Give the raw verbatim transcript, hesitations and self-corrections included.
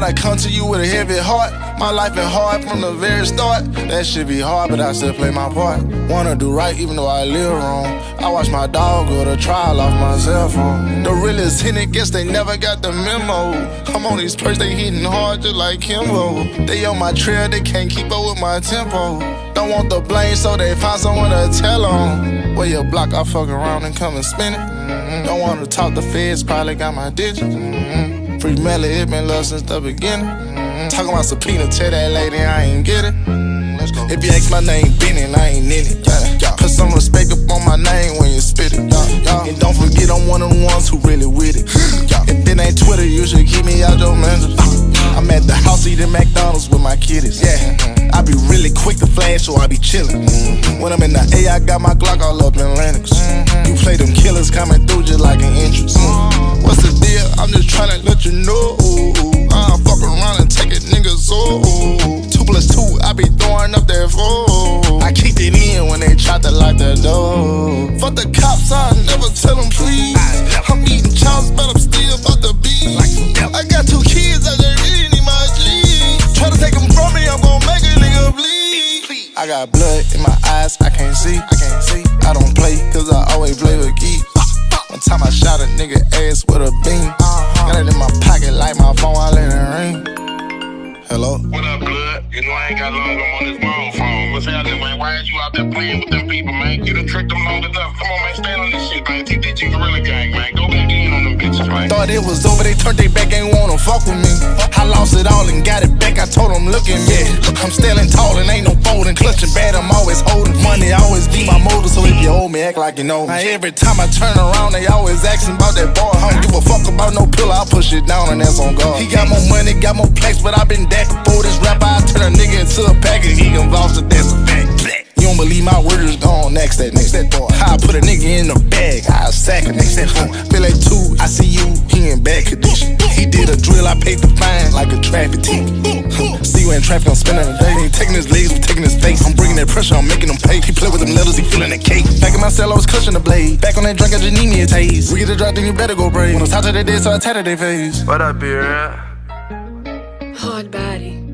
might come to you with a heavy heart. My life been hard from the very start. That shit be hard, but I still play my part. Wanna do right even though I live wrong. I watch my dog go to trial off my cell phone. The realest hit it, guess they never got the memo. I'm on these perks, they hitting hard just like Kimbo. They on my trail, they can't keep up with my tempo. Don't want the blame, so they find someone to tell on. Where your block, I fuck around and come and spin it. Mm-hmm. Don't wanna talk the feds, probably got my digits. Mm-hmm. Free Melly, it been love since the beginning. Mm-hmm. Talking about subpoena, tell that lady I ain't get it. Let's go. If you ask my name, Benny, I ain't in it. Yeah, yeah. Put some respect up on my name when you spit it. Yeah, yeah. And don't forget I'm one of the ones who really with it. Yeah. If it ain't Twitter, you should keep me out your mental. I'm at the house eating McDonald's with my kiddies. Yeah, mm-hmm. I be really quick to flash, so I be chillin'. Mm-hmm. When I'm in the A, I got my Glock all up in Lennox. Mm-hmm. You play them killers coming through just like an entrance. Mm-hmm. What's the deal? I'm just tryna let you know. I fuck around and take it, niggas. Oh, two plus two, I be throwing up that four. I keep it in when they try to lock the door. Fuck the cops, I never tell them please. I'm eating chops, but I'm still about to be. I got two kids, I just really need my G's. Try to take them from me, I'm gon' make a nigga bleed. I got blood in my eyes, I can't see. I can't see. I don't play, cause I always play with geeks. One time I shot a nigga ass with a beam. Got it in my pocket like my phone, I let it ring. Hello? What up, blood? You know I ain't got long, I'm on this wrong phone. What's happening, man? Why are you out there playing with them people, man? You done tricked them long enough. Come on, man, stand on this shit, man. T D G Gorilla Gang, man. Go back in on them bitches, man. Thought it was over, they turned their back, ain't wanna fuck with me. I lost it all and got it back, I told them, look at me. I'm standing tall and ain't no folding, clutching bad, I'm always holding. Money always be my motive, so if you owe me, act like you know me. Now every time I turn around, they always asking about that boy. I don't give a fuck about no pillow, I push it down and that's on God. He got more money, got more plaques, but I been that for this rapper. I turn a nigga into a package, he involves a that's a fact. You don't believe my words, gone next that next that boy. I put a nigga in the bag, I sack it next that boy. Feel like two, I see you, he in bad condition. He did a drill, I paid the fine like a traffic ticket. See you in traffic, I'm spending a day. He ain't taking his legs, we taking his face. I'm bringing that pressure, I'm making him pay. He play with them letters, he feeling the cake. Back in my cell, I was clutching the blade. Back on that drink, I just need me a taste. We get a drop, then you better go brave. When I was top of their dead, so I tatted their face. What up, beer? Hard body.